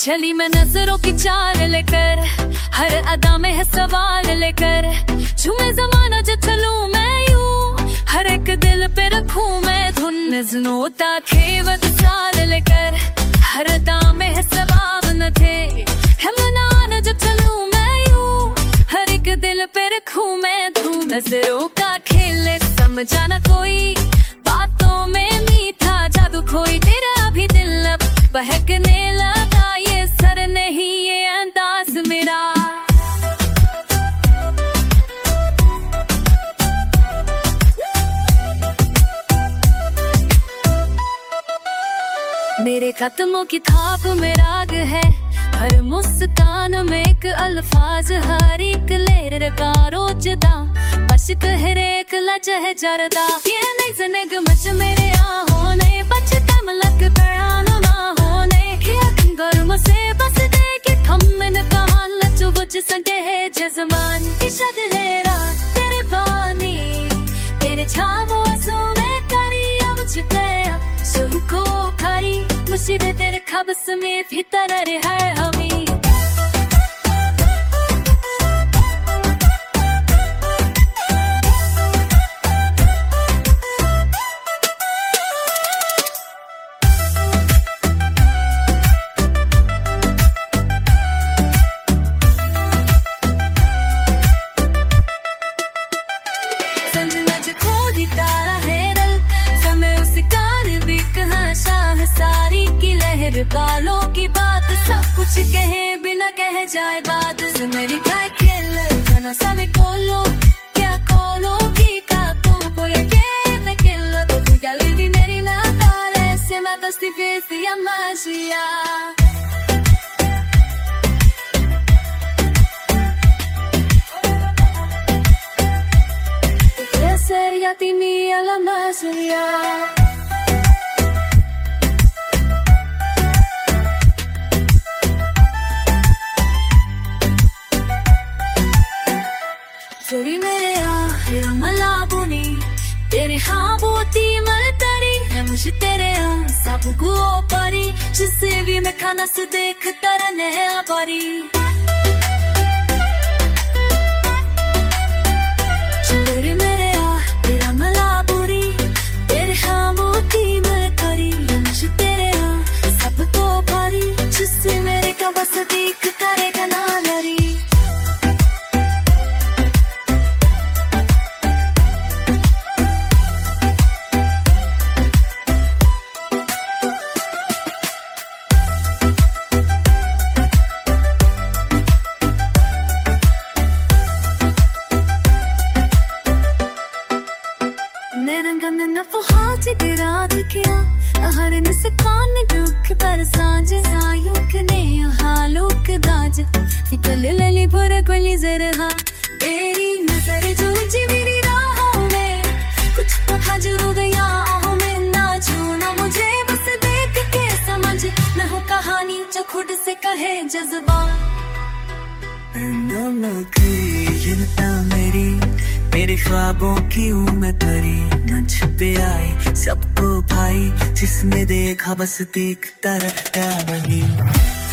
चली मैं नजरों की चाल लेकर, हर अदा में है सवाल लेकर, झूमे जमाना जो चलूं मैं यूं, हर एक दिल पे रखूं मैं धुन। नजनोता खेवत साल लेकर, हर अदा में है सवाब न थे, है मनाना जो चलूं मैं यूं, हर एक दिल पे रखूं मैं धुन। नजरों का खेल समझा ना कोई, बातों में मीठा जादू खोई, तेरा भी दिल अब बहकने लगा, ये सर नहीं ये अंदाज मेरा। मेरे कदमों की थाप में राग है, हर मुस्कान में एक अल्फाज, हर एक लेर का रोजदा, बशक हर एक लजह जरदा। ये नहीं ज़िंदगी मच मेरे आहों ने, बचता मलक करान ना होने, गर्म से बस दे के थमन कहां लचो बुझ सके है जज़मान की शद है रात तेरे बानी, तेरे छावों आंसू में करी अब छुटया सुर को खरी, मुझे तेरे खबस में भीतर है हमी। सारी की लहर बालों की बात, सब कुछ कहे बिना कहे जाए बात। मेरी काय खेल गाना सामे कोलो, क्या कोलो की कातों porque me quello tu gali di neri natale, se ma tasti festi a magia. Seria ti mia la magia. तेरी मेरे मला बुनी, तेरे ख्वाबों की मलतरी है मुझे तेरे सब को परी, जिससे भी मैं खाना से देख तरने आबारी। तेरे मेरे तेरा मला बुनी, तेरे ख्वाबों की मलतरी है मुझे तेरे सब को परी, जिससे मेरे का बस देख करेगा ना लरी। हरन से कान दुख पर सांझ आयुक ने हालुक दाज, निकल लली पर गली जरहा, तेरी नजर जो जी मेरी राहों में, कुछ पता जो गया आहों में, ना छूना मुझे बस देख के समझ, न हो कहानी जो खुद से कहे जज्बा। मेरी मेरे ख्वाबों की मैं तरी, न छुपे आई सबको भाई, जिसने देखा बस देखता रहता वही।